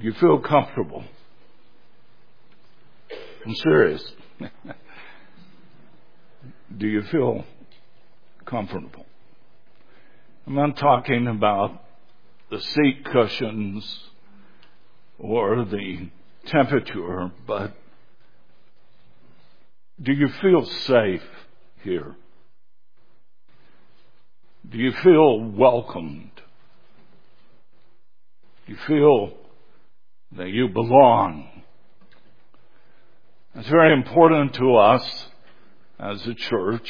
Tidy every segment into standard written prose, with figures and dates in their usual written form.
Do you feel comfortable? I'm serious. Do you feel comfortable? I'm not talking about the seat cushions or the temperature, but do you feel safe here? Do you feel welcomed? Do you feel that you belong? It's very important to us as a church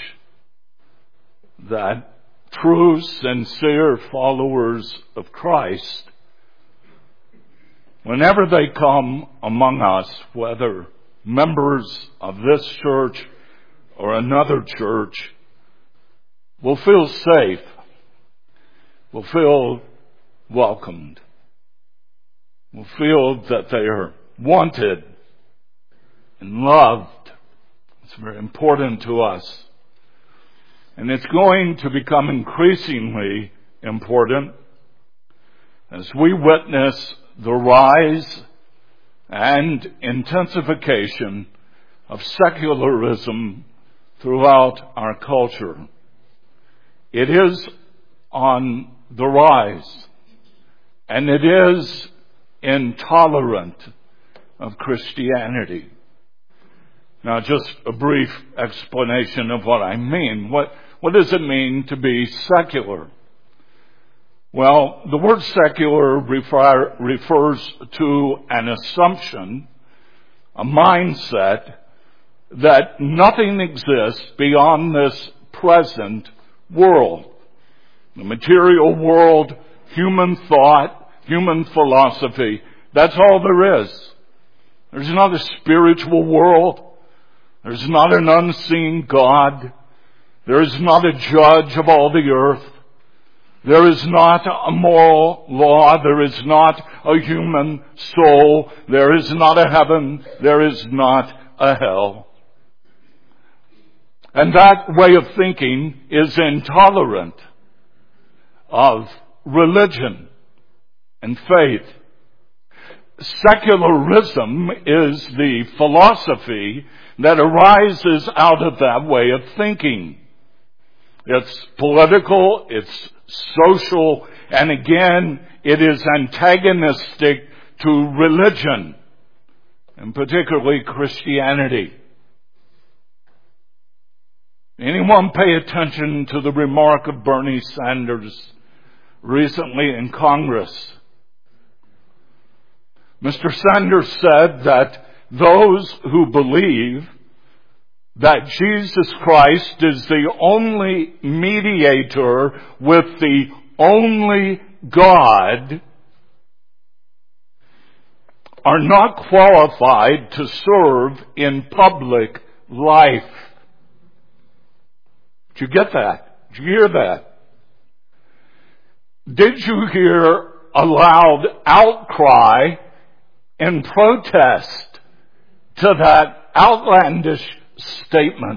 that true, sincere followers of Christ, whenever they come among us, whether members of this church or another church, will feel safe, will feel welcomed, will feel that they are wanted and loved. It's very important to us. And it's going to become increasingly important as we witness the rise and intensification of secularism throughout our culture. It is on the rise, and it is intolerant of Christianity. Now, just a brief explanation of what I mean. What does it mean to be secular? Well, the word secular refers to an assumption, a mindset, that nothing exists beyond this present world. The material world, human thought, human philosophy, that's all there is. There's not a spiritual world. There's not an unseen God. There is not a judge of all the earth. There is not a moral law. There is not a human soul. There is not a heaven. There is not a hell. And that way of thinking is intolerant of religion and faith. Secularism is the philosophy that arises out of that way of thinking. It's political, it's social, and again, it is antagonistic to religion, and particularly Christianity. Anyone pay attention to the remark of Bernie Sanders recently in Congress? Mr. Sanders said that those who believe that Jesus Christ is the only mediator with the only God are not qualified to serve in public life. Did you get that? Did you hear that? Did you hear a loud outcry in protest to that outlandish statement?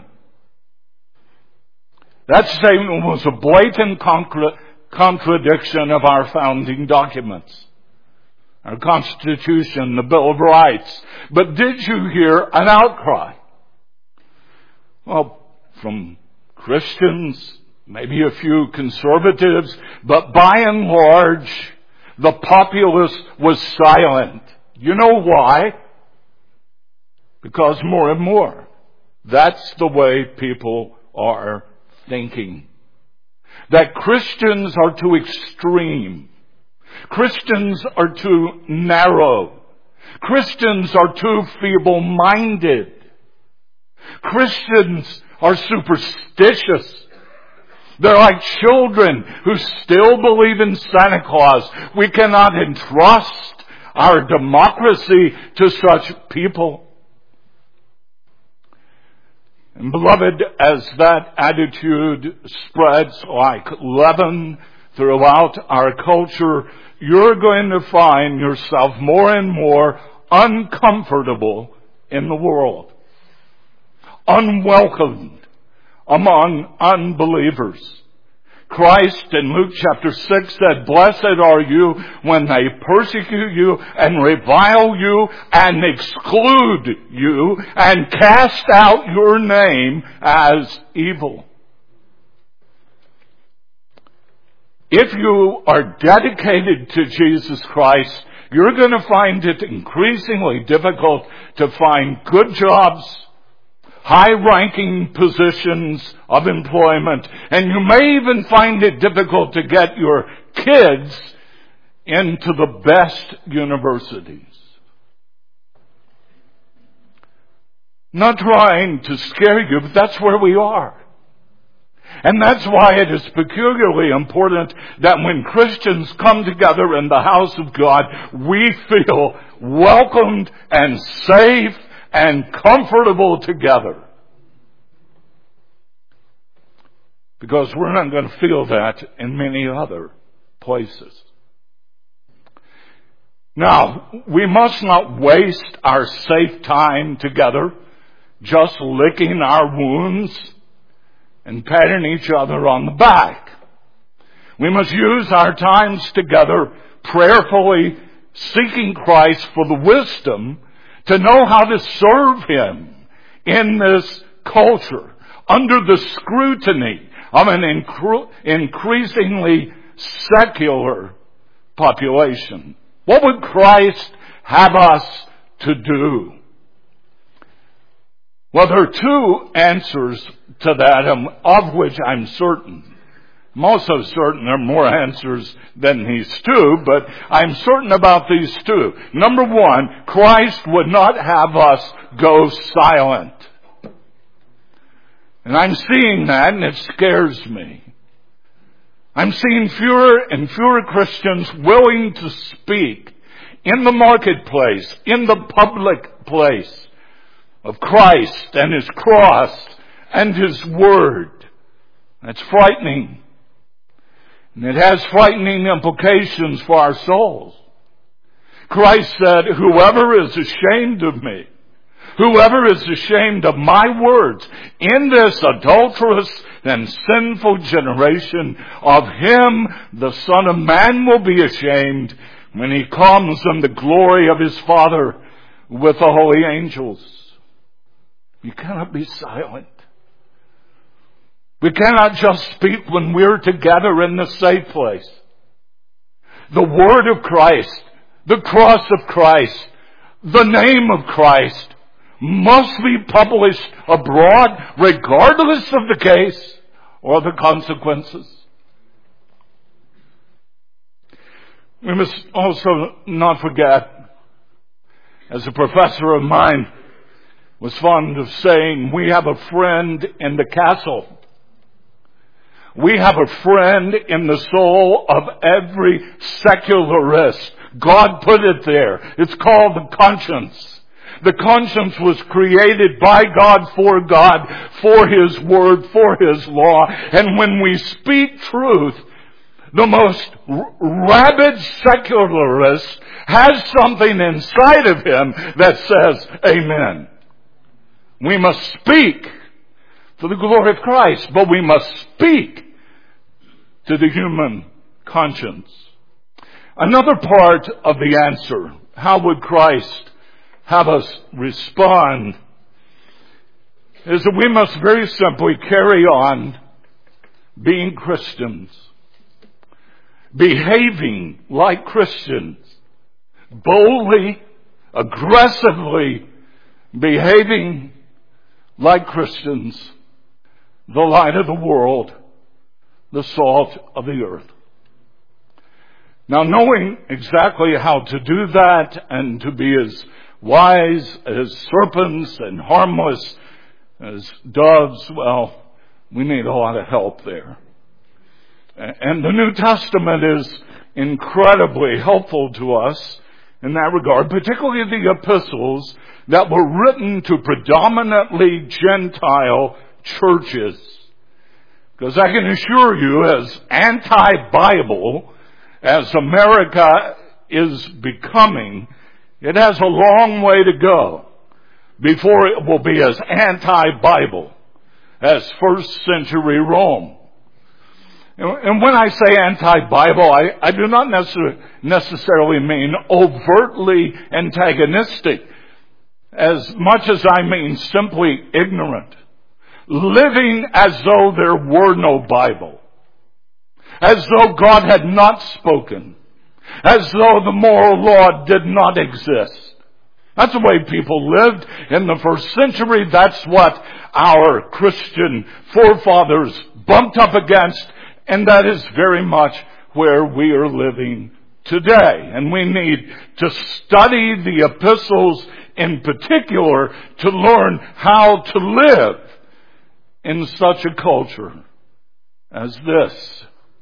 That statement was a blatant contradiction of our founding documents, our Constitution, the Bill of Rights. But did you hear an outcry? Well, from Christians, maybe a few conservatives, but by and large, the populace was silent. You know why? Because more and more, that's the way people are thinking. That Christians are too extreme. Christians are too narrow. Christians are too feeble-minded. Christians are superstitious. They're like children who still believe in Santa Claus. We cannot entrust our democracy to such people. And beloved, as that attitude spreads like leaven throughout our culture, you're going to find yourself more and more uncomfortable in the world, unwelcomed among unbelievers. Christ in Luke chapter 6 said, "Blessed are you when they persecute you and revile you and exclude you and cast out your name as evil." If you are dedicated to Jesus Christ, you're going to find it increasingly difficult to find good jobs, high-ranking positions of employment, and you may even find it difficult to get your kids into the best universities. Not trying to scare you, but that's where we are. And that's why it is peculiarly important that when Christians come together in the house of God, we feel welcomed and safe and comfortable together. Because we're not going to feel that in many other places. Now, we must not waste our safe time together just licking our wounds and patting each other on the back. We must use our times together prayerfully seeking Christ for the wisdom to know how to serve Him in this culture under the scrutiny of an increasingly secular population. What would Christ have us to do? Well, there are two answers to that, of which I'm certain. I'm also certain there are more answers than these two, but I'm certain about these two. Number one, Christ would not have us go silent. And I'm seeing that, and it scares me. I'm seeing fewer and fewer Christians willing to speak in the marketplace, in the public place, of Christ and His cross and His Word. That's frightening. And it has frightening implications for our souls. Christ said, "Whoever is ashamed of me, whoever is ashamed of my words in this adulterous and sinful generation, of him the Son of Man will be ashamed when He comes in the glory of His Father with the holy angels." You cannot be silent. We cannot just speak when we're together in the safe place. The Word of Christ, the cross of Christ, the name of Christ must be published abroad regardless of the case or the consequences. We must also not forget, as a professor of mine was fond of saying, we have a friend in the castle. We have a friend in the soul of every secularist. God put it there. It's called the conscience. The conscience was created by God, for His Word, for His law. And when we speak truth, the most rabid secularist has something inside of him that says, "Amen." We must speak for the glory of Christ, but we must speak to the human conscience. Another part of the answer, how would Christ have us respond, is that we must very simply carry on being Christians, behaving like Christians, boldly, aggressively behaving like Christians, the light of the world, the salt of the earth. Now, knowing exactly how to do that and to be as wise as serpents and harmless as doves, well, we need a lot of help there. And the New Testament is incredibly helpful to us in that regard, particularly the epistles that were written to predominantly Gentile churches. Because I can assure you, as anti-Bible as America is becoming, it has a long way to go before it will be as anti-Bible as first century Rome. And when I say anti-Bible, I do not necessarily mean overtly antagonistic, as much as I mean simply ignorant. Living as though there were no Bible. As though God had not spoken. As though the moral law did not exist. That's the way people lived in the first century. That's what our Christian forefathers bumped up against. And that is very much where we are living today. And we need to study the epistles in particular to learn how to live in such a culture as this.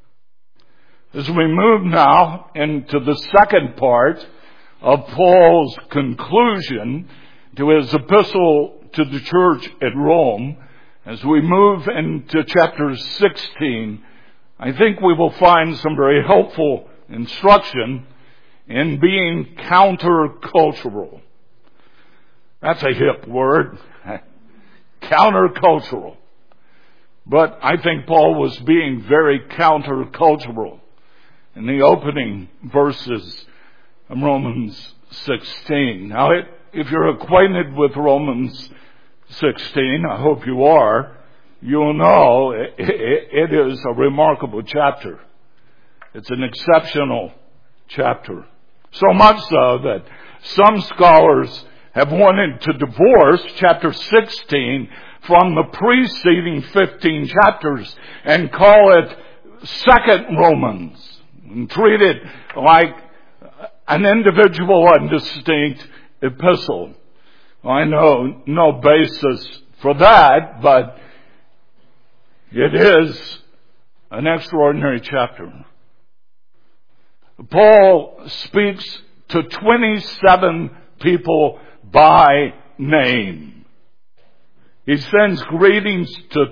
As we move now into the second part of Paul's conclusion to his epistle to the church at Rome, as we move into chapter 16, I think we will find some very helpful instruction in being countercultural. That's a hip word. Countercultural. But I think Paul was being very countercultural in the opening verses of Romans 16. Now, if you're acquainted with Romans 16, I hope you are, you'll know it is a remarkable chapter. It's an exceptional chapter. So much so that some scholars have wanted to divorce chapter 16 from the preceding 15 chapters and call it Second Romans and treat it like an individual and distinct epistle. I know no basis for that, but it is an extraordinary chapter. Paul speaks to 27 people by name. He sends greetings to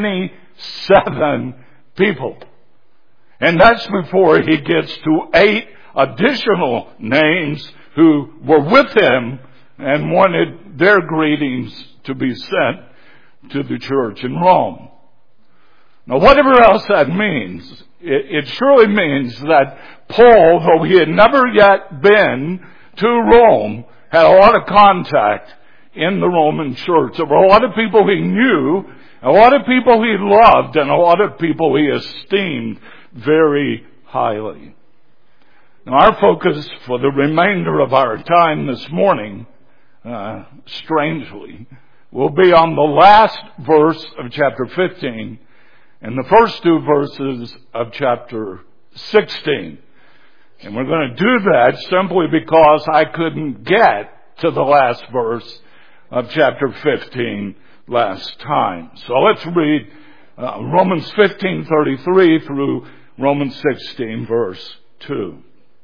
27 people. And that's before he gets to 8 additional names who were with him and wanted their greetings to be sent to the church in Rome. Now, whatever else that means, it surely means that Paul, though he had never yet been to Rome, had a lot of contact in the Roman church. There were a lot of people he knew, a lot of people he loved, and a lot of people he esteemed very highly. Now, our focus for the remainder of our time this morning, strangely, will be on the last verse of chapter 15 and the first 2 verses of chapter 16. And we're going to do that simply because I couldn't get to the last verse of chapter 15 last time. So let's read Romans 15:33 through Romans 16 verse 2.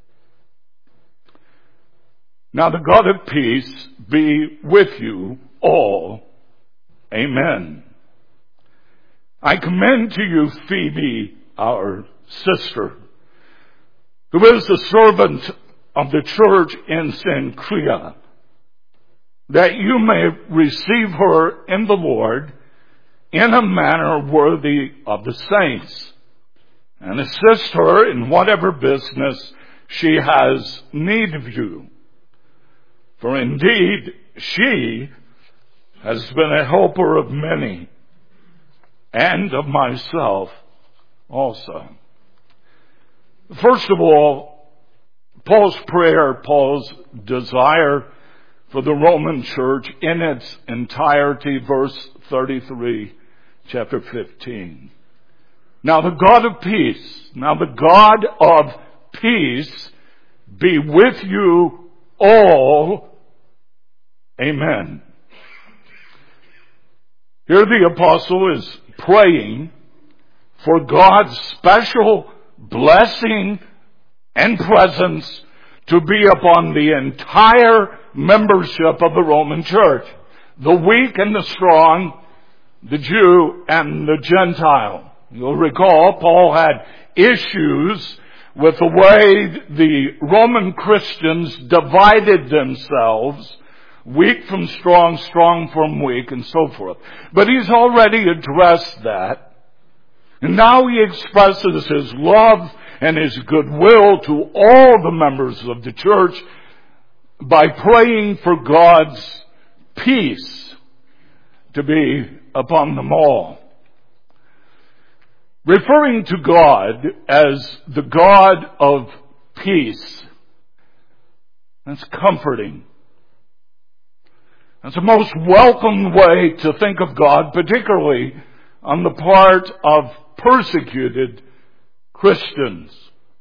Now the God of peace be with you all. Amen. I commend to you Phoebe, our sister, who is the servant of the church in Cenchrea, that you may receive her in the Lord in a manner worthy of the saints, and assist her in whatever business she has need of you. For indeed, she has been a helper of many, and of myself also. First of all, Paul's prayer, Paul's desire for the Roman church in its entirety, verse 33, chapter 15. Now the God of peace be with you all. Amen. Here the apostle is praying for God's special blessing and presence to be upon the entire membership of the Roman church. The weak and the strong, the Jew and the Gentile. You'll recall Paul had issues with the way the Roman Christians divided themselves, weak from strong, strong from weak, and so forth. But he's already addressed that. And now he expresses his love and his goodwill to all the members of the church by praying for God's peace to be upon them all. Referring to God as the God of peace, that's comforting. That's the most welcome way to think of God, particularly on the part of persecuted Christians.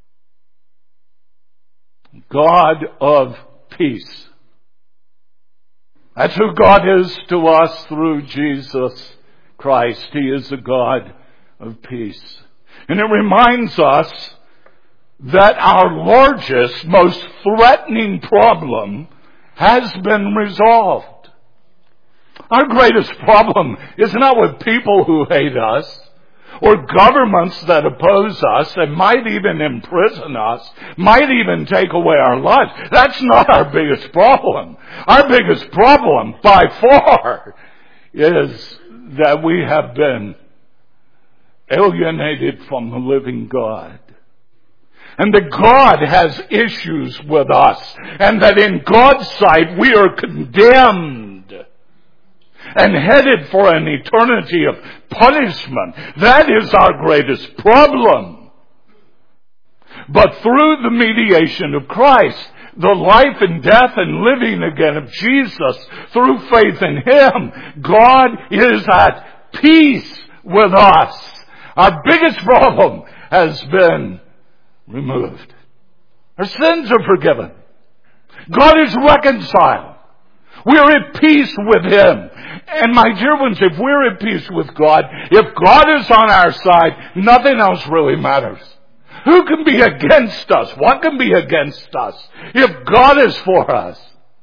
God of peace. That's who God is to us through Jesus Christ. He is the God of peace. And it reminds us that our largest, most threatening problem has been resolved. Our greatest problem is not with people who hate us, or governments that oppose us and might even imprison us, might even take away our lives. That's not our biggest problem. Our biggest problem, by far, is that we have been alienated from the living God. And that God has issues with us. And that in God's sight we are condemned and headed for an eternity of punishment. That is our greatest problem. But through the mediation of Christ, the life and death and living again of Jesus, through faith in Him, God is at peace with us. Our biggest problem has been removed. Our sins are forgiven. God is reconciled. We are at peace with Him. And my dear ones, if we're at peace with God, if God is on our side, nothing else really matters. Who can be against us? What can be against us if God is for us?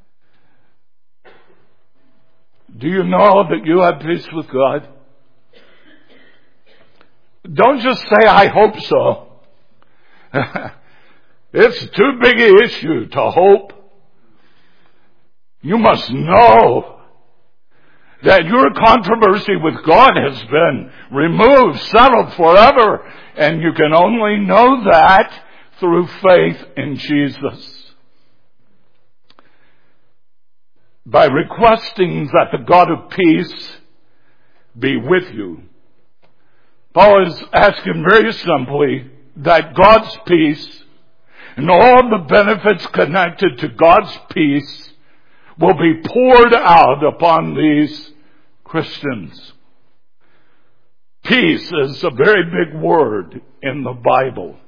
Do you know that you have peace with God? Don't just say, I hope so. It's too big an issue to hope. You must know that your controversy with God has been removed, settled forever. And you can only know that through faith in Jesus. By requesting that the God of peace be with you. Paul is asking very simply that God's peace and all the benefits connected to God's peace will be poured out upon these Christians. Peace is a very big word in the Bible.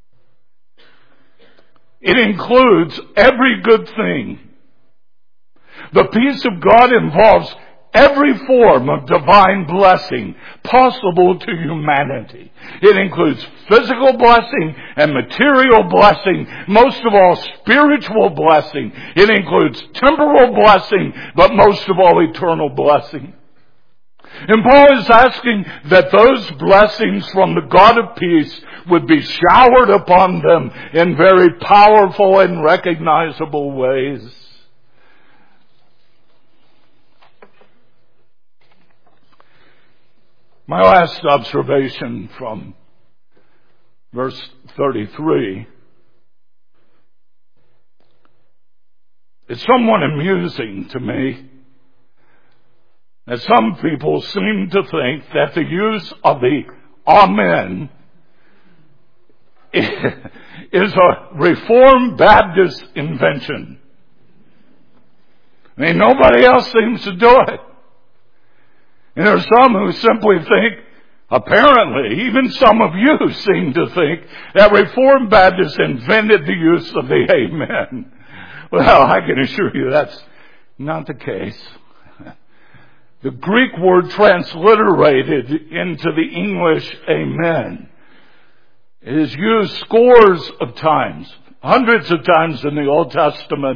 It includes every good thing. The peace of God involves every form of divine blessing possible to humanity. It includes physical blessing and material blessing, most of all spiritual blessing. It includes temporal blessing, but most of all eternal blessing. And Paul is asking that those blessings from the God of peace would be showered upon them in very powerful and recognizable ways. My last observation from verse 33 is somewhat amusing to me, as some people seem to think that the use of the Amen is a Reformed Baptist invention. I mean, nobody else seems to do it. And there are some who simply think, apparently, even some of you seem to think, that Reformed Baptists invented the use of the Amen. Well, I can assure you that's not the case. The Greek word transliterated into the English Amen is used scores of times, hundreds of times in the Old Testament,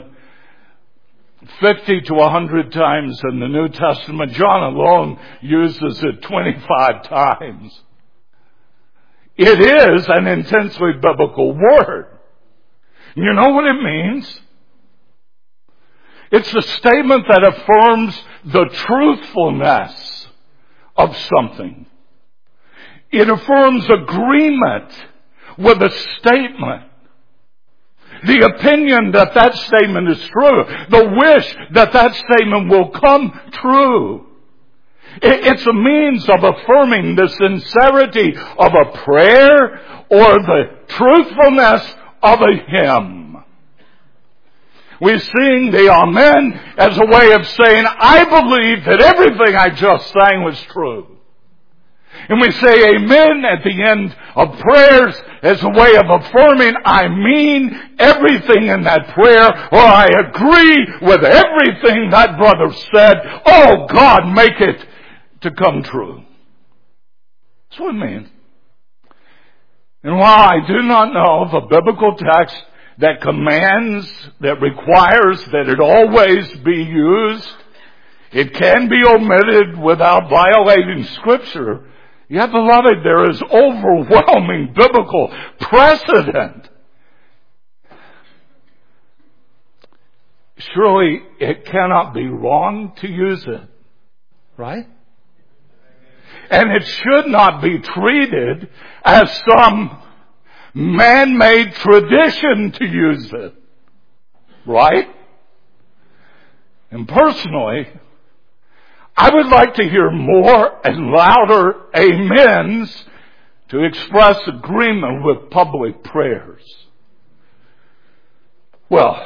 50 to 100 times in the New Testament. John alone uses it 25 times. It is an intensely biblical word. You know what it means? It's a statement that affirms the truthfulness of something. It affirms agreement with a statement. The opinion that that statement is true. The wish that that statement will come true. It's a means of affirming the sincerity of a prayer or the truthfulness of a hymn. We sing the Amen as a way of saying, I believe that everything I just sang was true. And we say amen at the end of prayers as a way of affirming I mean everything in that prayer, or I agree with everything that brother said. Oh God, make it to come true. That's what it means. And while I do not know of a biblical text that commands, that requires that it always be used, it can be omitted without violating Scripture. Yet, beloved, there is overwhelming biblical precedent. Surely it cannot be wrong to use it, right? And it should not be treated as some man-made tradition to use it, right? And personally, I would like to hear more and louder amens to express agreement with public prayers. Well,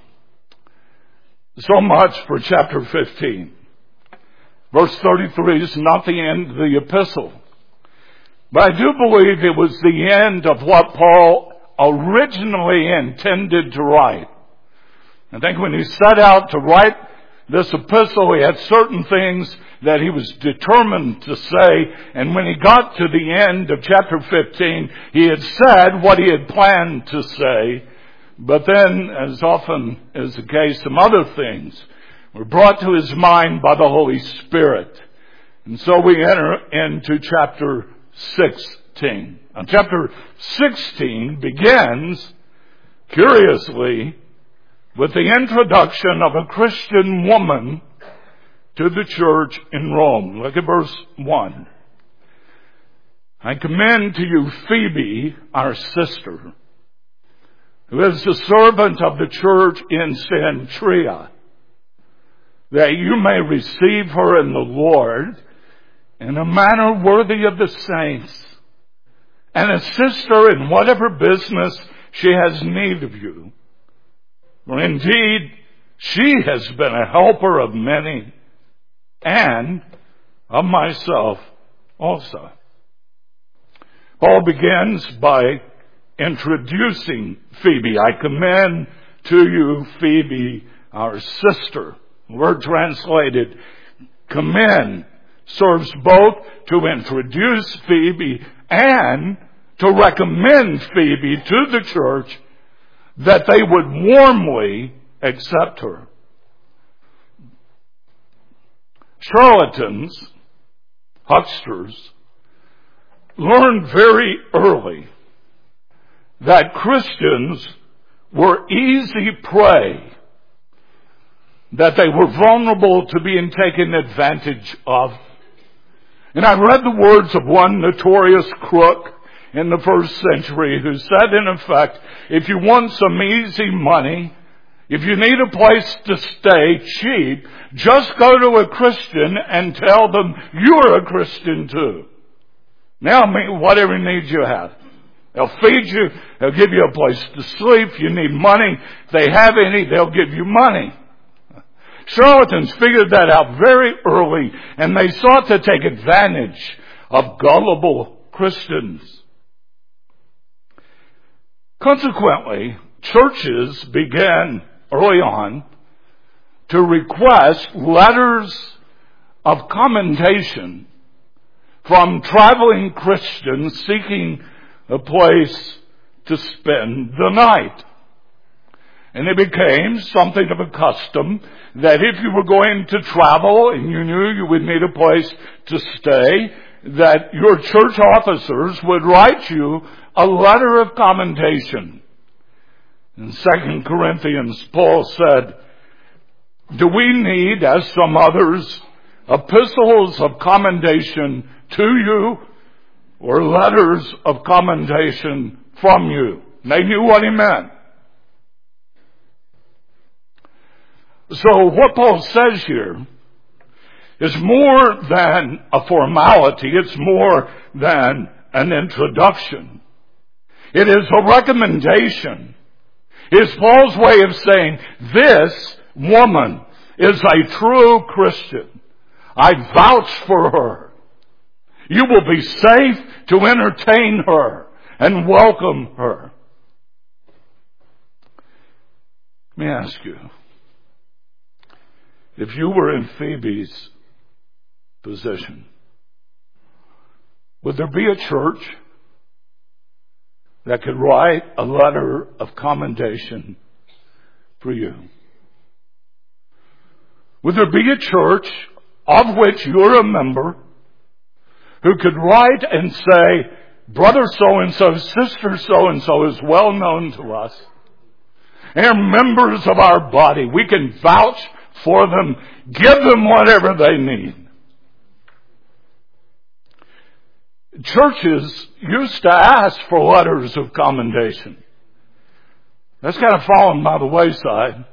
so much for chapter 15. Verse 33 is not the end of the epistle. But I do believe it was the end of what Paul originally intended to write. I think when he set out to write this epistle, he had certain things that he was determined to say, and when he got to the end of chapter 15, he had said what he had planned to say, but then, as often is the case, some other things were brought to his mind by the Holy Spirit. And so we enter into chapter 16. Now, chapter 16 begins, curiously, with the introduction of a Christian woman to the church in Rome. Look at verse 1. I commend to you Phoebe, our sister, who is the servant of the church in Cenchrea, that you may receive her in the Lord in a manner worthy of the saints, and assist her in whatever business she has need of you. For indeed, she has been a helper of many, and of myself also. Paul begins by introducing Phoebe. I commend to you Phoebe, our sister. The word translated commend serves both to introduce Phoebe and to recommend Phoebe to the church that they would warmly accept her. Charlatans, hucksters, learned very early that Christians were easy prey, that they were vulnerable to being taken advantage of. And I read the words of one notorious crook in the first century who said, in effect, if you want some easy money, if you need a place to stay cheap, just go to a Christian and tell them you're a Christian too. Now, whatever needs you have. They'll feed you. They'll give you a place to sleep. You need money. If they have any, they'll give you money. Charlatans figured that out very early, and they sought to take advantage of gullible Christians. Consequently, churches began early on to request letters of commendation from traveling Christians seeking a place to spend the night. And it became something of a custom that if you were going to travel and you knew you would need a place to stay, that your church officers would write you a letter of commendation. In 2 Corinthians, Paul said, do we need, as some others, epistles of commendation to you? or letters of commendation from you. And they knew what he meant. So what Paul says here is more than a formality. It's more than an introduction. It is a recommendation. It's Paul's way of saying, this woman is a true Christian. I vouch for her. You will be safe to entertain her and welcome her. Let me ask you, if you were in Phoebe's position, would there be a church that could write a letter of commendation for you? Would there be a church of which you're a member who could write and say, brother so-and-so, sister so-and-so is well known to us. They're members of our body. We can vouch for them, give them whatever they need. Churches used to ask for letters of commendation. That's kind of fallen by the wayside.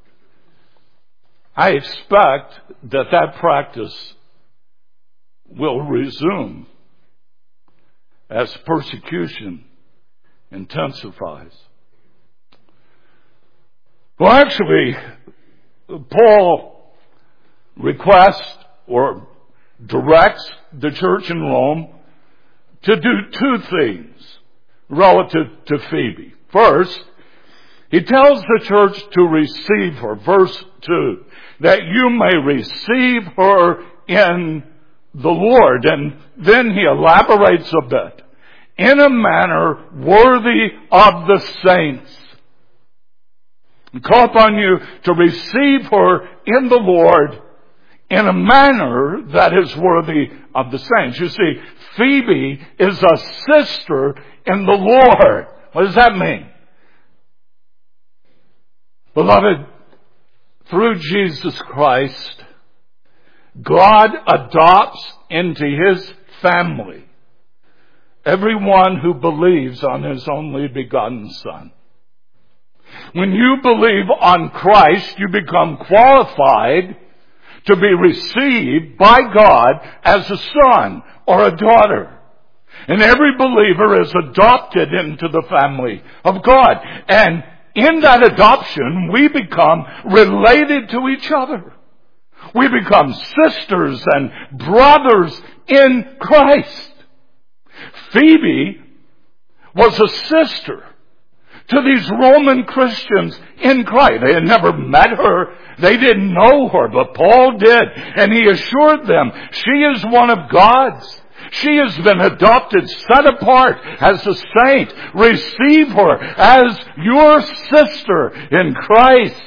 I expect that practice will resume as persecution intensifies. Well, actually, Paul requests or directs the church in Rome to do two things relative to Phoebe. First, he tells the church to receive her, verse 2, that you may receive her in the Lord. And then he elaborates a bit. In a manner worthy of the saints. I call upon you to receive her in the Lord in a manner that is worthy of the saints. You see, Phoebe is a sister in the Lord. What does that mean? Beloved, through Jesus Christ, God adopts into His family everyone who believes on His only begotten Son. When you believe on Christ, you become qualified to be received by God as a son or a daughter. And every believer is adopted into the family of God. And in that adoption, we become related to each other. We become sisters and brothers in Christ. Phoebe was a sister to these Roman Christians in Christ. They had never met her. They didn't know her, but Paul did. And he assured them, she is one of God's. She has been adopted, set apart as a saint. Receive her as your sister in Christ.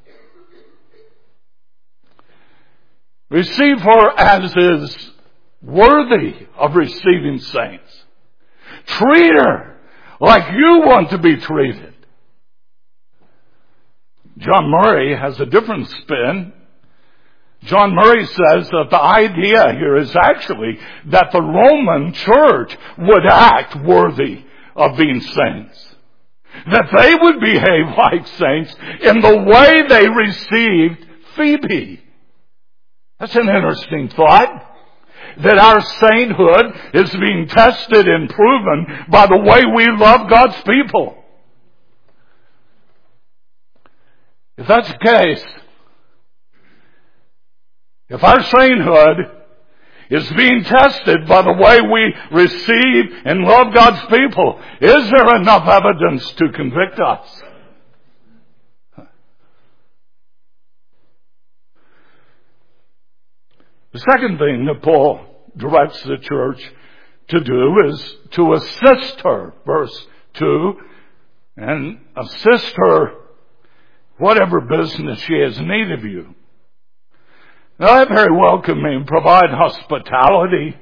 Receive her as is worthy of receiving saints. Treat her like you want to be treated. John Murray has a different spin. John Murray says that the idea here is actually that the Roman church would act worthy of being saints. That they would behave like saints in the way they received Phoebe. That's an interesting thought. That our sainthood is being tested and proven by the way we love God's people. If that's the case, if our sainthood is being tested by the way we receive and love God's people, is there enough evidence to convict us? The second thing that Paul directs the church to do is to assist her, verse 2, and assist her whatever business she has need of you. Now that very well can mean provide hospitality,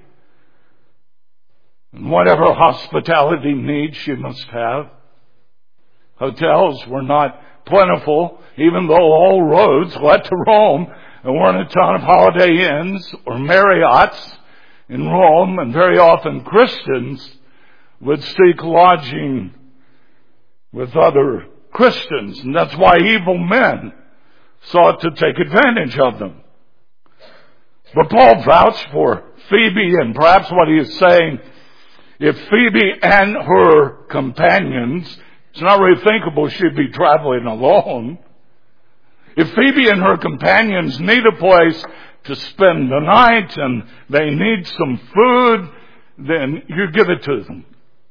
and whatever hospitality needs she must have. Hotels were not plentiful, even though all roads led to Rome. There weren't a ton of Holiday Inns or Marriotts. in Rome, and very often Christians would seek lodging with other Christians, and that's why evil men sought to take advantage of them. But Paul vouched for Phoebe, and perhaps what he is saying, if Phoebe and her companions, it's not really thinkable she'd be traveling alone. If Phoebe and her companions need a place to spend the night and they need some food, then you give it to them.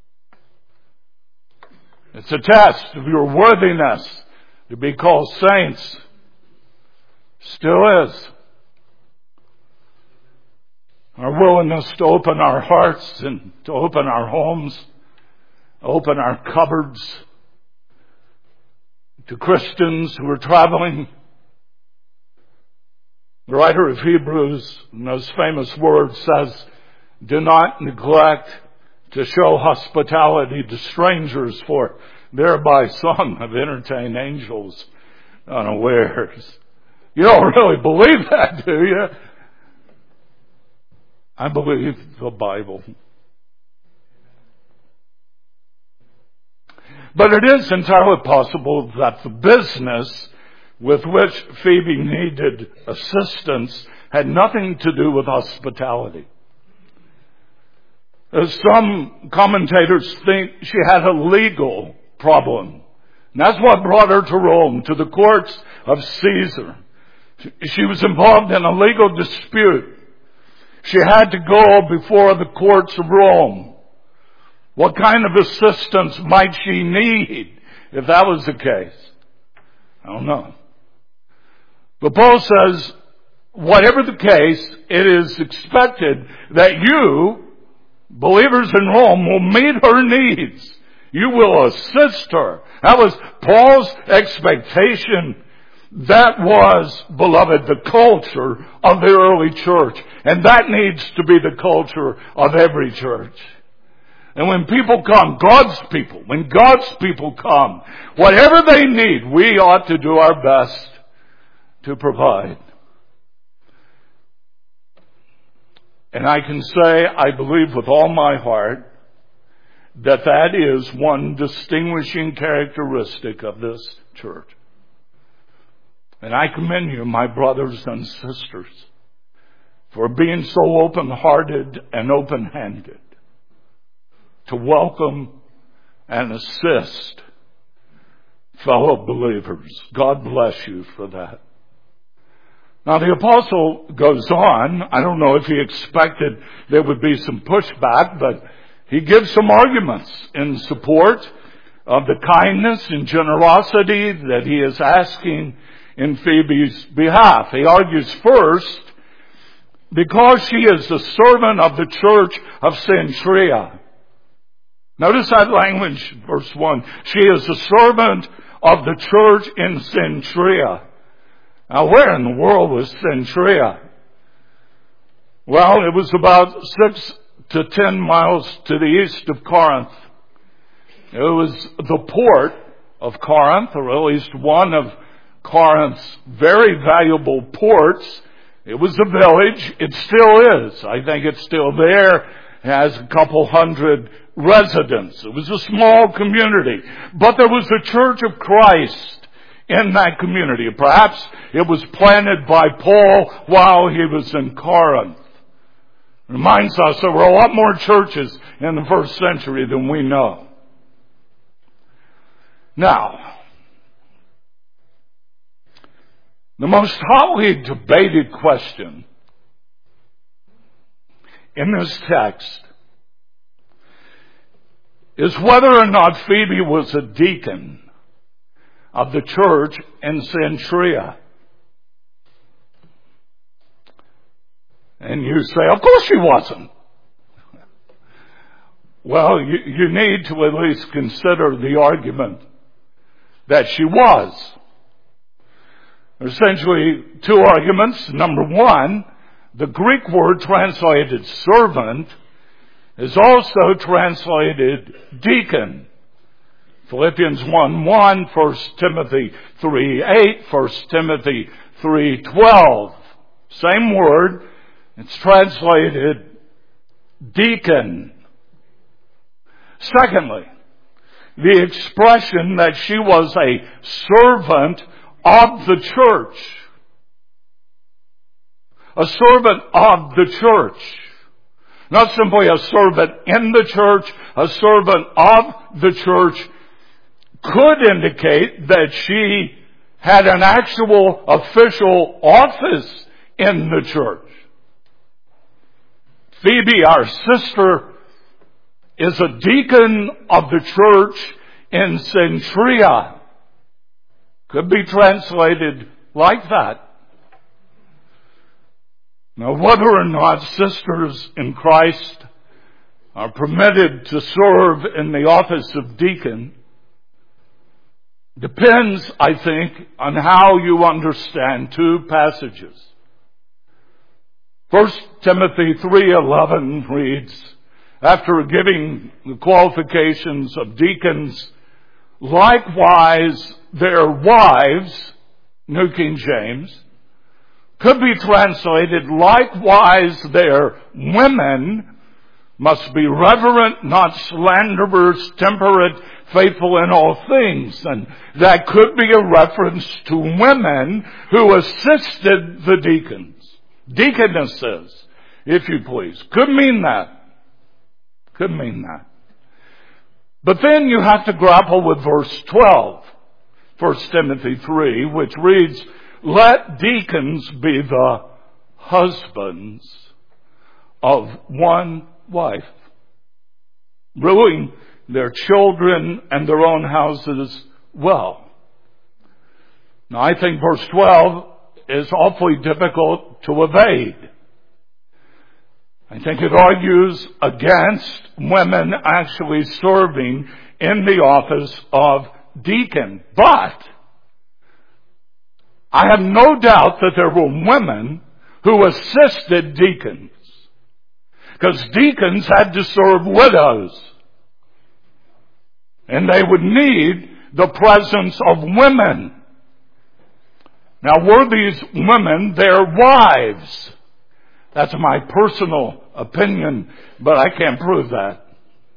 It's a test of your worthiness to be called saints. Still is. Our willingness to open our hearts and to open our homes, open our cupboards to Christians who are traveling. The writer of Hebrews, in those famous words, says, do not neglect to show hospitality to strangers, for thereby some have entertained angels unawares. You don't really believe that, do you? I believe the Bible. But it is entirely possible that the business with which Phoebe needed assistance had nothing to do with hospitality. Some commentators think she had a legal problem. And that's what brought her to Rome, to the courts of Caesar. She was involved in a legal dispute. She had to go before the courts of Rome. What kind of assistance might she need if that was the case? I don't know. But Paul says, whatever the case, it is expected that you, believers in Rome, will meet her needs. You will assist her. That was Paul's expectation. That was, beloved, the culture of the early church. And that needs to be the culture of every church. And when people come, when God's people come, whatever they need, we ought to do our best to provide. And I can say, I believe with all my heart, that is one distinguishing characteristic of this church. And I commend you, my brothers and sisters, for being so open-hearted and open-handed to welcome and assist fellow believers. God bless you for that. Now the apostle goes on. I don't know if he expected there would be some pushback, but he gives some arguments in support of the kindness and generosity that he is asking in Phoebe's behalf. He argues first, because she is the servant of the church of Cenchrea. Notice that language, verse 1. She is the servant of the church in Cenchrea. Now, where in the world was Cenchrea? Well, it was about 6 to 10 miles to the east of Corinth. It was the port of Corinth, or at least one of Corinth's very valuable ports. It was a village. It still is. I think it's still there. It has a couple hundred residents. It was a small community. But there was a church of Christ in that community. Perhaps it was planted by Paul while he was in Corinth. It reminds us there were a lot more churches in the first century than we know. Now, the most hotly debated question in this text is whether or not Phoebe was a deacon of the church in Cenchrea. And you say, of course she wasn't. Well, you need to at least consider the argument that she was. There are essentially two arguments. Number one, the Greek word translated servant is also translated deacon. Philippians 1:1, 1 Timothy 3:8, 1 Timothy 3:12. Same word. It's translated deacon. Secondly, the expression that she was a servant of the church. A servant of the church. Not simply a servant in the church, a servant of the church could indicate that she had an actual official office in the church. Phoebe, our sister, is a deacon of the church in Cenchrea. Could be translated like that. Now, whether or not sisters in Christ are permitted to serve in the office of deacon depends, I think, on how you understand two passages. 1 Timothy 3:11 reads, after giving the qualifications of deacons, likewise their wives, New King James, could be translated, likewise their women must be reverent, not slanderers, temperate, faithful in all things. And that could be a reference to women who assisted the deacons. Deaconesses, if you please. Could mean that. Could mean that. But then you have to grapple with verse 12, 1 Timothy 3, which reads, let deacons be the husbands of one wife, ruling their children and their own houses well. Now, I think verse 12 is awfully difficult to evade. I think it argues against women actually serving in the office of deacon. But I have no doubt that there were women who assisted deacons. Because deacons had to serve widows. And they would need the presence of women. Now, were these women their wives? That's my personal opinion, but I can't prove that.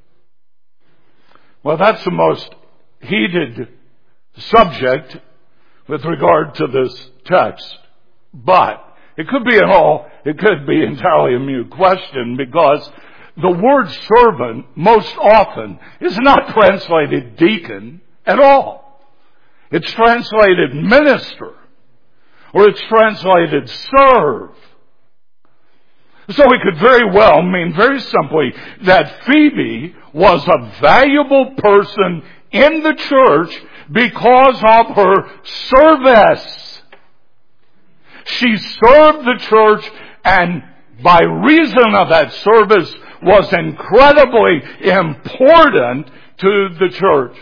Well, that's the most heated subject with regard to this text. But it could be entirely a mute question, because the word servant most often is not translated deacon at all. It's translated minister, or it's translated serve. So it could very well mean very simply that Phoebe was a valuable person in the church because of her service. She served the church, and by reason of that service was incredibly important to the church.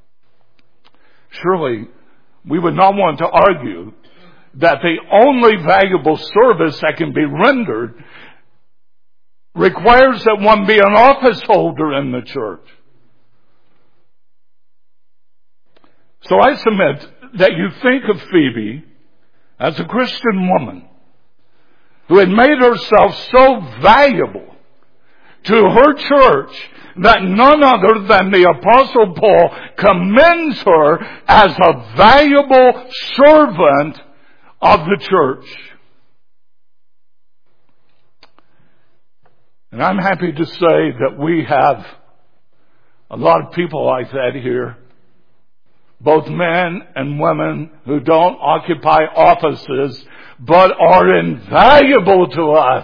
Surely we would not want to argue that the only valuable service that can be rendered requires that one be an office holder in the church. So I submit that you think of Phoebe as a Christian woman who had made herself so valuable to her church that none other than the Apostle Paul commends her as a valuable servant of the church. And I'm happy to say that we have a lot of people like that here, both men and women who don't occupy offices but are invaluable to us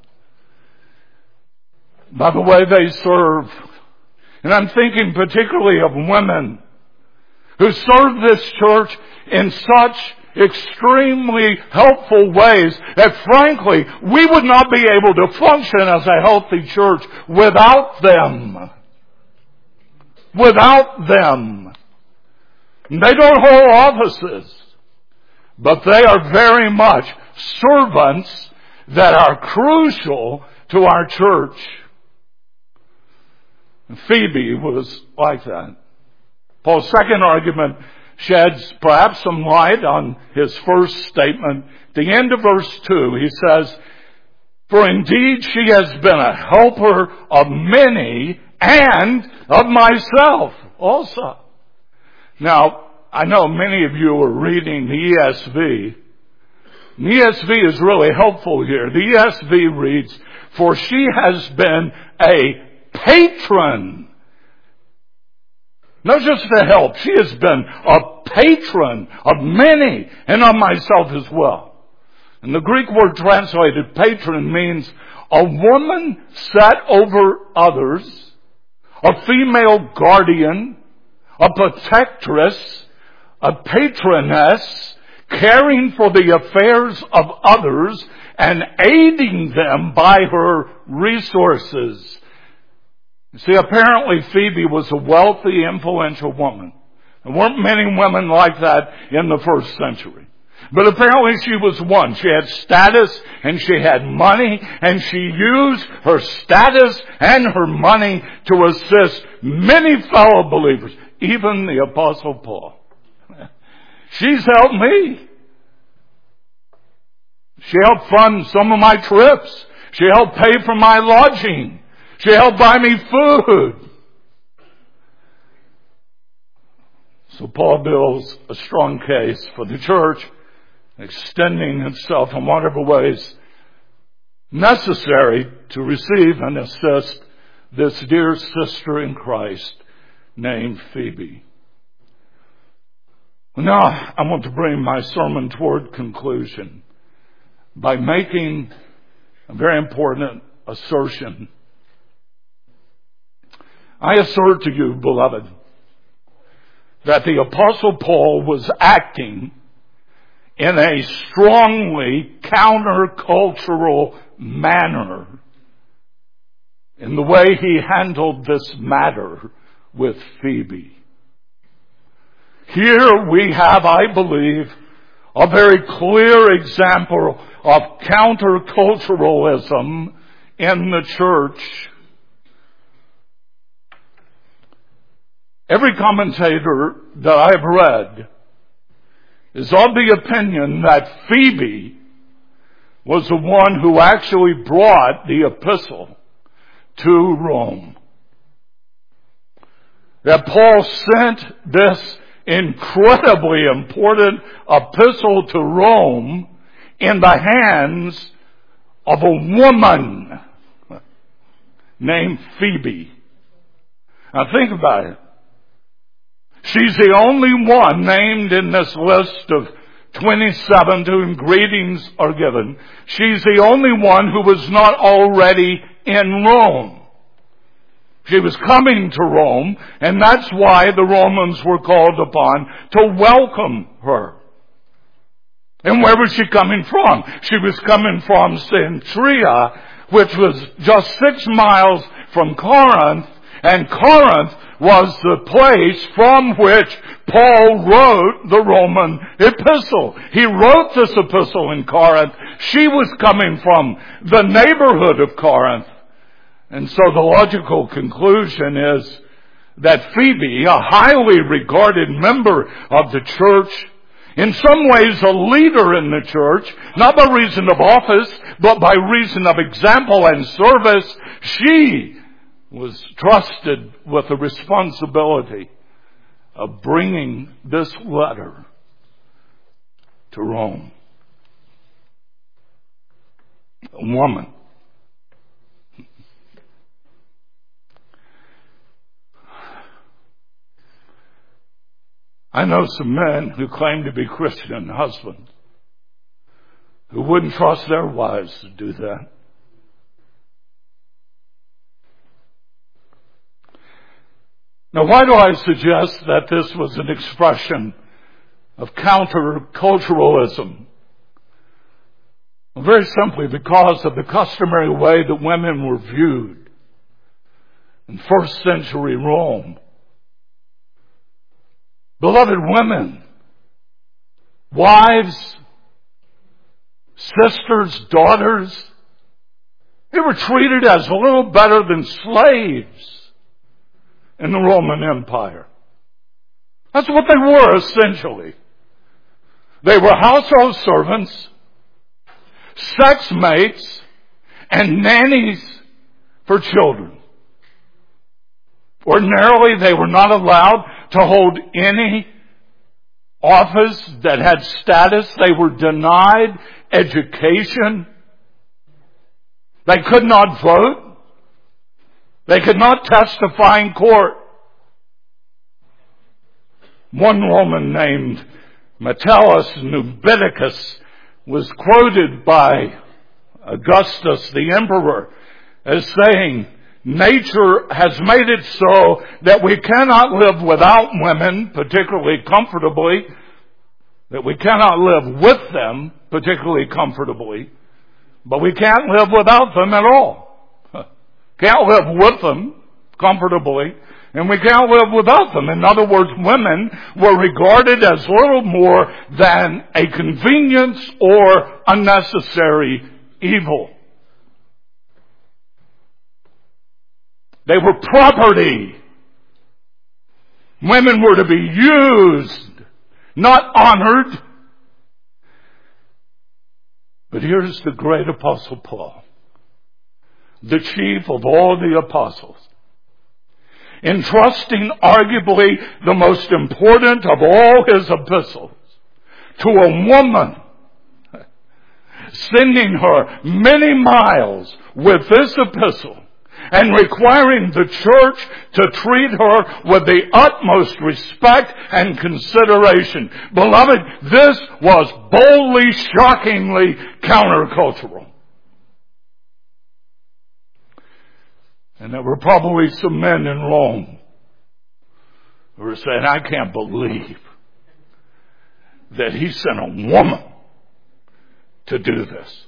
by the way they serve. And I'm thinking particularly of women who serve this church in such extremely helpful ways that frankly we would not be able to function as a healthy church without them. Without them. They don't hold offices, but they are very much servants that are crucial to our church. Phoebe was like that. Paul's second argument sheds perhaps some light on his first statement. At the end of verse 2, he says, For indeed she has been a helper of many and of myself also. Now, I know many of you are reading the ESV. The ESV is really helpful here. The ESV reads, for she has been a patron. Not just to help. She has been a patron of many and of myself as well. And the Greek word translated patron means a woman set over others, a female guardian, a protectress, a patroness, caring for the affairs of others and aiding them by her resources. You see, apparently Phoebe was a wealthy, influential woman. There weren't many women like that in the first century. But apparently she was one. She had status and she had money, and she used her status and her money to assist many fellow believers, even the Apostle Paul. She's helped me. She helped fund some of my trips. She helped pay for my lodging. She helped buy me food. So Paul builds a strong case for the church, extending itself in whatever ways necessary to receive and assist this dear sister in Christ named Phoebe. Now, I want to bring my sermon toward conclusion by making a very important assertion. I assert to you, beloved, that the Apostle Paul was acting in a strongly countercultural manner in the way he handled this matter with Phoebe. Here we have, I believe, a very clear example of counterculturalism in the church. Every commentator that I've read is of the opinion that Phoebe was the one who actually brought the epistle to Rome. That Paul sent this incredibly important epistle to Rome in the hands of a woman named Phoebe. Now think about it. She's the only one named in this list of 27 to whom greetings are given. She's the only one who was not already in Rome. She was coming to Rome, and that's why the Romans were called upon to welcome her. And where was she coming from? She was coming from Cenchrea, which was just 6 miles from Corinth, and Corinth was the place from which Paul wrote the Roman epistle. He wrote this epistle in Corinth. She was coming from the neighborhood of Corinth. And so the logical conclusion is that Phoebe, a highly regarded member of the church, in some ways a leader in the church, not by reason of office, but by reason of example and service, she was trusted with the responsibility of bringing this letter to Rome. A woman. I know some men who claim to be Christian husbands who wouldn't trust their wives to do that. Now, why do I suggest that this was an expression of counterculturalism? Well, very simply because of the customary way that women were viewed in first century Rome. Beloved women, wives, sisters, daughters, they were treated as a little better than slaves in the Roman Empire. That's what they were, essentially. They were household servants, sex mates, and nannies for children. Ordinarily, they were not allowed to hold any office that had status. They were denied education. They could not vote. They could not testify in court. One woman named Metellus Nubiticus was quoted by Augustus, the emperor, as saying, nature has made it so that we cannot live without women, particularly comfortably, that we cannot live with them, particularly comfortably, but we can't live without them at all. Can't live with them comfortably, and we can't live without them. In other words, women were regarded as little more than a convenience or unnecessary evil. They were property. Women were to be used, not honored. But here's the great Apostle Paul, the chief of all the apostles, entrusting arguably the most important of all his epistles to a woman, sending her many miles with this epistle and requiring the church to treat her with the utmost respect and consideration. Beloved, this was boldly, shockingly countercultural. And there were probably some men in Rome who were saying, I can't believe that he sent a woman to do this.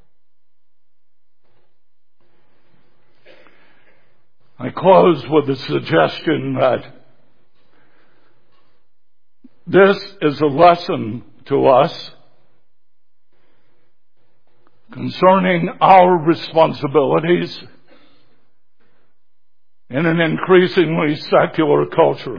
I close with the suggestion that this is a lesson to us concerning our responsibilities in an increasingly secular culture.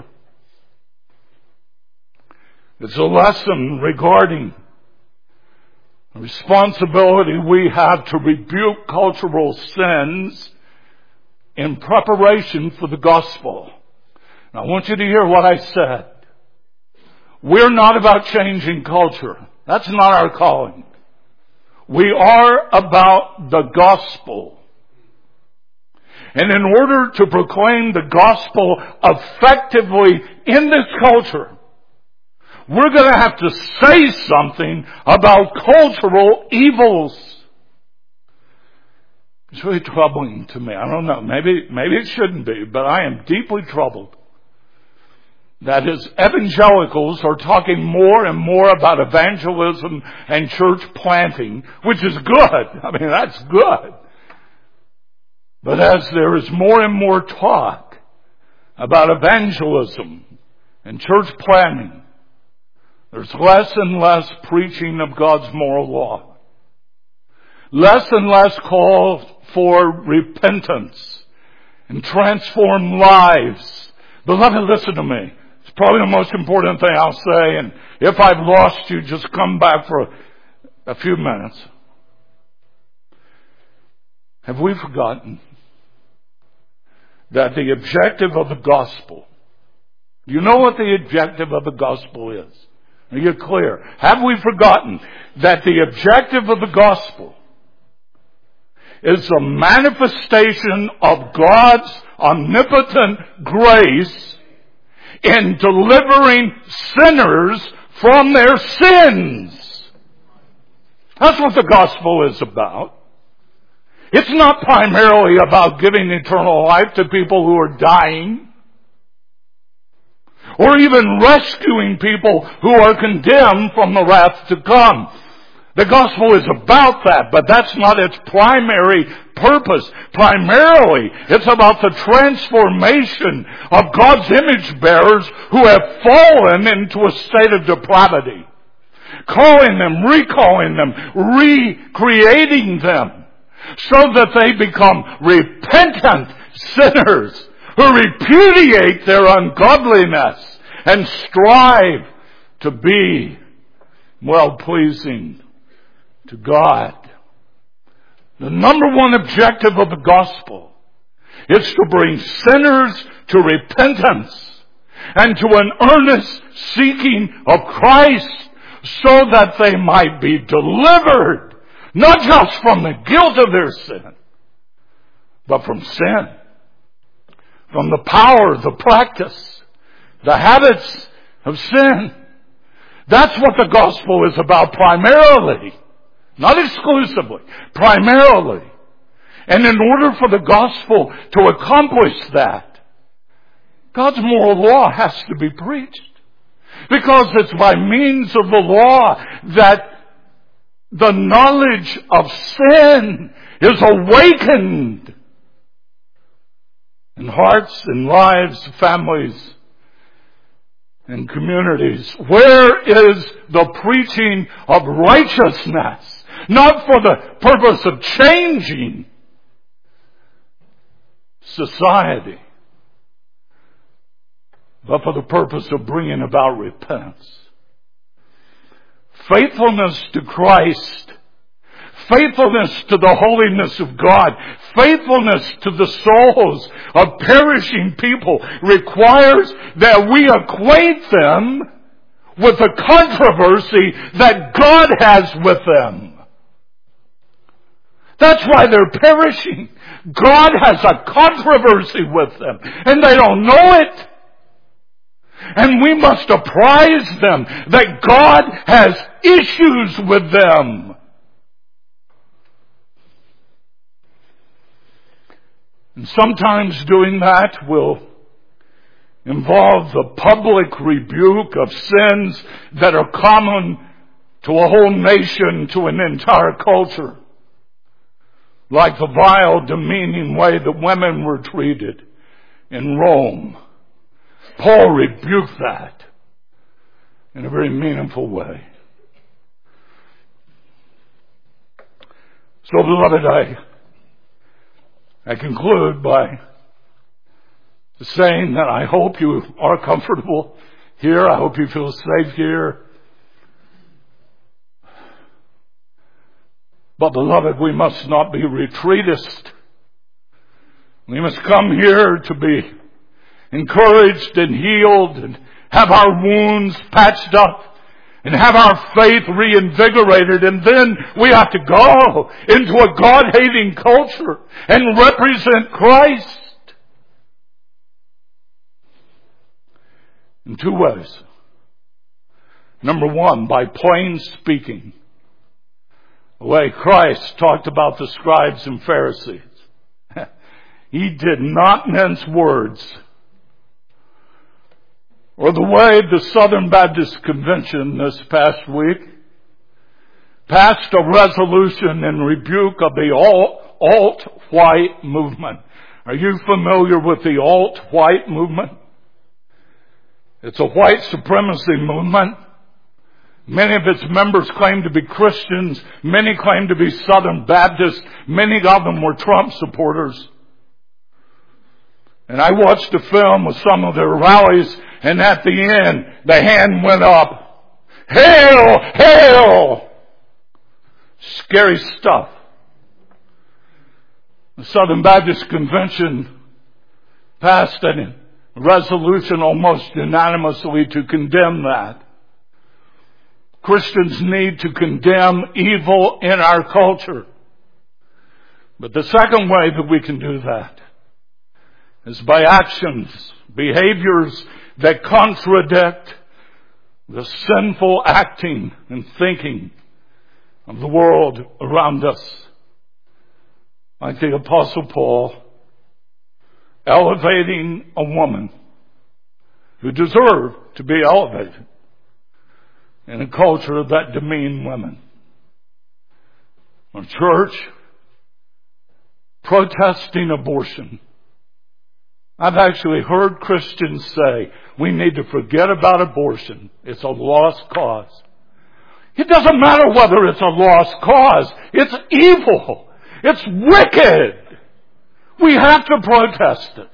It's a lesson regarding the responsibility we have to rebuke cultural sins in preparation for the gospel. And I want you to hear what I said. We're not about changing culture. That's not our calling. We are about the gospel. And in order to proclaim the gospel effectively in this culture, we're going to have to say something about cultural evils. It's really troubling to me. I don't know. Maybe it shouldn't be, but I am deeply troubled that as evangelicals are talking more and more about evangelism and church planting, which is good. I mean, that's good. But as there is more and more talk about evangelism and church planting, there's less and less preaching of God's moral law. Less and less call for repentance and transform lives. Beloved, listen to me. It's probably the most important thing I'll say, and if I've lost you, just come back for a few minutes. Have we forgotten that the objective of the gospel, you know what the objective of the gospel is? Are you clear? Have we forgotten that the objective of the gospel is a manifestation of God's omnipotent grace in delivering sinners from their sins? That's what the gospel is about. It's not primarily about giving eternal life to people who are dying, or even rescuing people who are condemned from the wrath to come. The gospel is about that, but that's not its primary purpose. Primarily, it's about the transformation of God's image bearers who have fallen into a state of depravity. Calling them, recalling them, recreating them, so that they become repentant sinners who repudiate their ungodliness and strive to be well-pleasing to God. The number one objective of the gospel is to bring sinners to repentance and to an earnest seeking of Christ so that they might be delivered, not just from the guilt of their sin, but from sin, from the power, the practice, the habits of sin. That's what the gospel is about primarily. Not exclusively, primarily. And in order for the gospel to accomplish that, God's moral law has to be preached. Because it's by means of the law that the knowledge of sin is awakened in hearts and lives, families, and communities. Where is the preaching of righteousness? Not for the purpose of changing society, but for the purpose of bringing about repentance. Faithfulness to Christ, faithfulness to the holiness of God, faithfulness to the souls of perishing people requires that we acquaint them with the controversy that God has with them. That's why they're perishing. God has a controversy with them, and they don't know it. And we must apprise them that God has issues with them. And sometimes doing that will involve the public rebuke of sins that are common to a whole nation, to an entire culture. Like the vile, demeaning way that women were treated in Rome. Paul rebuked that in a very meaningful way. So, beloved, I conclude by saying that I hope you are comfortable here. I hope you feel safe here. But, beloved, we must not be retreatist. We must come here to be encouraged and healed and have our wounds patched up and have our faith reinvigorated, and then we have to go into a God-hating culture and represent Christ in two ways. Number one, by plain speaking. The way Christ talked about the scribes and Pharisees. He did not mince words. Or the way the Southern Baptist Convention this past week passed a resolution in rebuke of the alt-white movement. Are you familiar with the alt-white movement? It's a white supremacy movement. Many of its members claim to be Christians. Many claim to be Southern Baptists. Many of them were Trump supporters. And I watched a film with some of their rallies, and at the end, the hand went up. Hail! Hail! Scary stuff. The Southern Baptist Convention passed a resolution almost unanimously to condemn that. Christians need to condemn evil in our culture. But the second way that we can do that is by actions, behaviors that contradict the sinful acting and thinking of the world around us. Like the Apostle Paul, elevating a woman who deserved to be elevated in a culture that demeaned women. A church protesting abortion. I've actually heard Christians say, we need to forget about abortion. It's a lost cause. It doesn't matter whether it's a lost cause. It's evil. It's wicked. We have to protest it.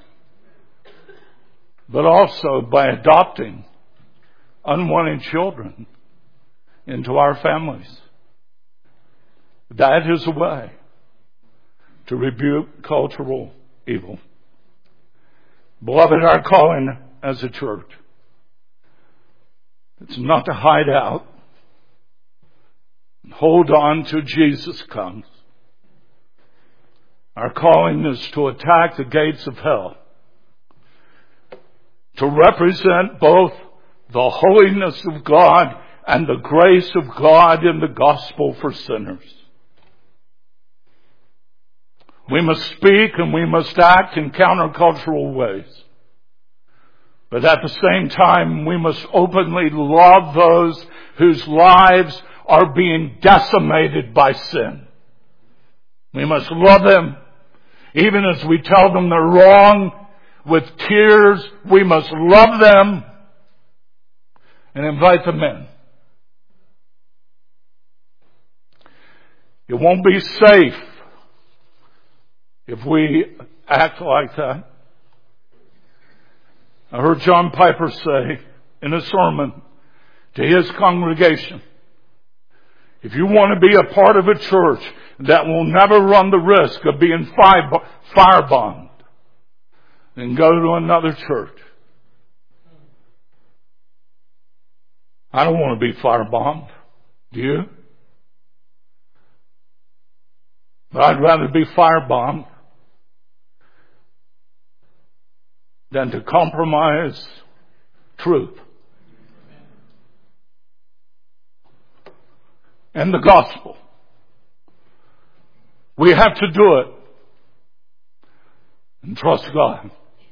But also by adopting unwanted children into our families. That is a way to rebuke cultural evil. Beloved, our calling as a church, it's not to hide out and hold on till Jesus comes. Our calling is to attack the gates of hell, to represent both the holiness of God and the grace of God in the gospel for sinners. We must speak and we must act in countercultural ways. But at the same time, we must openly love those whose lives are being decimated by sin. We must love them, even as we tell them they're wrong. With tears, we must love them and invite them in. It won't be safe if we act like that. I heard John Piper say in a sermon to his congregation, if you want to be a part of a church that will never run the risk of being firebombed, then go to another church. I don't want to be firebombed. Do you? But I'd rather be firebombed than to compromise truth and the gospel. We have to do it and trust God.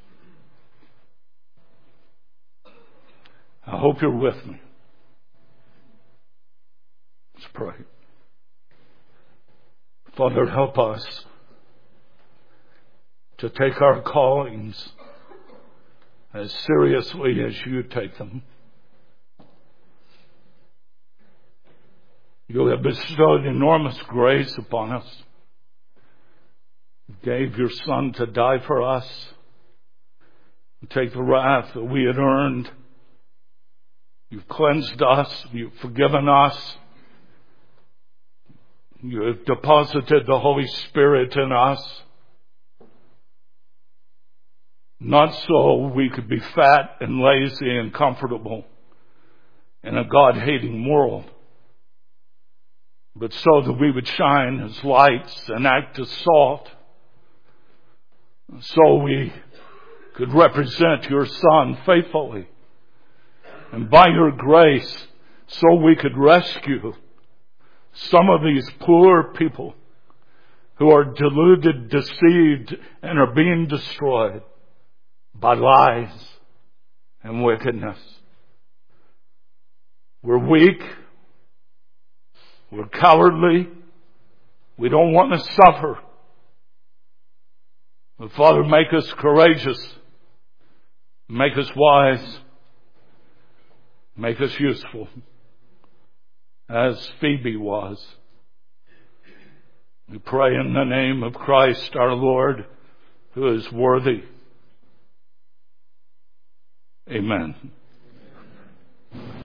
I hope you're with me. Let's pray. Father, help us to take our callings as seriously as you take them. You have bestowed enormous grace upon us. You gave your Son to die for us, to take the wrath that we had earned. You've cleansed us. You've forgiven us. You have deposited the Holy Spirit in us. Not so we could be fat and lazy and comfortable in a God-hating world, but so that we would shine as lights and act as salt, so we could represent your Son faithfully. And by your grace, so we could rescue some of these poor people who are deluded, deceived, and are being destroyed by lies and wickedness. We're weak. We're cowardly. We don't want to suffer. But Father, make us courageous. Make us wise. Make us useful, as Phoebe was. We pray in the name of Christ our Lord, who is worthy. Amen.